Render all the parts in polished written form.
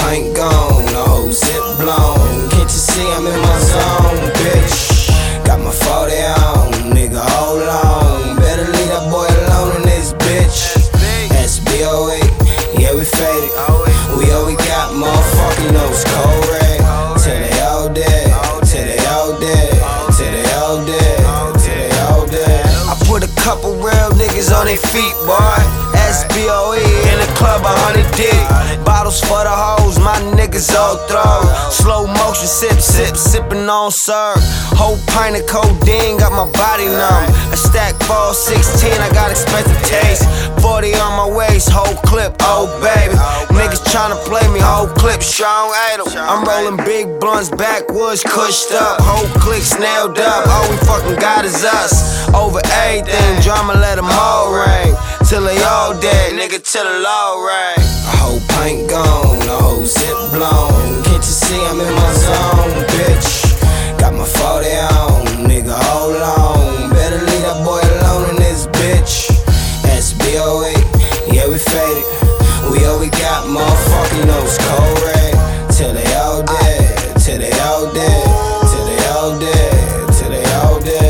pint gone, the whole zip blown. Can't you see I'm in my zone, bitch? Got my 40 on, nigga, hold on. Better leave that boy alone in this bitch. SBOE, yeah, we faded. We got motherfucking those cold red. Till they all dead, till they all dead, till they all dead, till they all dead. I put a couple real niggas on their feet, boy. SBOE in the club, 100 deep. Bottles for the hoes, my niggas all throw. Slow motion, sippin' on syrup. Whole pint of codeine, got my body numb. A stack ball 16, I got expensive taste. 40 on my waist, whole clip, oh baby. Niggas tryna play me, whole clip, strong idol. I'm rolling big blunts, backwoods, cushed up. Whole click nailed up, all we fucking got is us. Over everything, drama let them all ring. Till they all dead, nigga, till the law ring. A whole pint gone, a whole zip blown. Can't you see I'm in my zone, bitch? Got my 40 on, nigga, hold on. Better leave that boy alone in this bitch. SBOE, yeah, we faded. We got motherfucking those cold red. Till they all dead, till they all dead, till they all dead, till they all dead.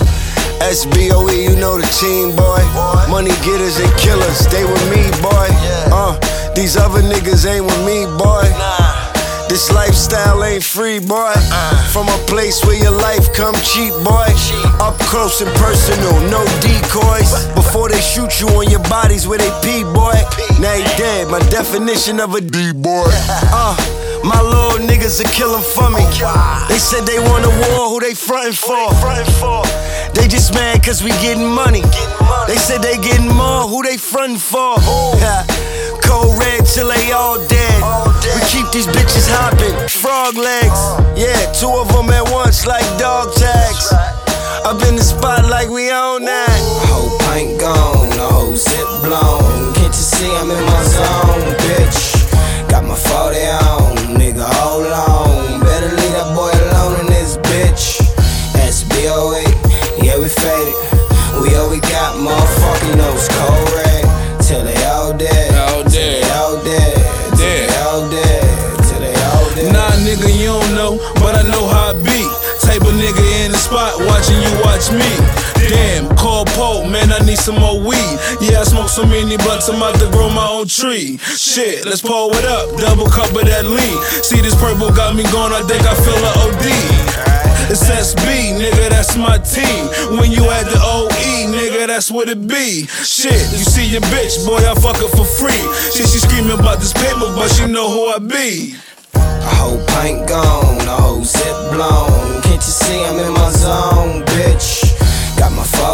SBOE, you know the team, boy. Money getters and killers, they with me, boy. These other niggas ain't with me, boy. This lifestyle ain't free, boy. From a place where your life come cheap, boy. Up close and personal, no decoys. Before they shoot you on your bodies where they pee, boy. Now you dead, my definition of a D-boy. My little niggas are killing for me. They said they want a war, who they frontin' for? They just mad cause we getting money. They said they getting more, who they frontin' for? Cold red till they all dead. We keep these bitches hopping, frog legs. Yeah, 2 of them at once like dog tags. Up in the spot like we own that. A whole pint gone, a whole zip blown. Can't you see I'm in my zone, bitch? Got my 40 on, nigga, hold on. Better leave that boy alone in this bitch. SBOE, yeah, we faded. We got motherfucking those cold red. Till they all dead, till they all dead, till they all dead, till they all dead. Nah, nigga, you don't know, but I know how it be. Type of nigga in the spot, watching you watch me. Damn, call Pope, man, I need some more weed. Yeah, I smoke so many blunts, I'm about to grow my own tree. Shit, let's pour it up, double cup of that lean. See, this purple got me going, I think I feel an OD. It's SB, nigga, that's my team. When you at the OE, nigga, that's what it be. Shit, you see your bitch, boy, I fuck her for free. Shit, she screaming about this paper, but she know who I be. A whole pint gone, a whole zip blown. Can't you see I'm in my zone, bitch? Got my 40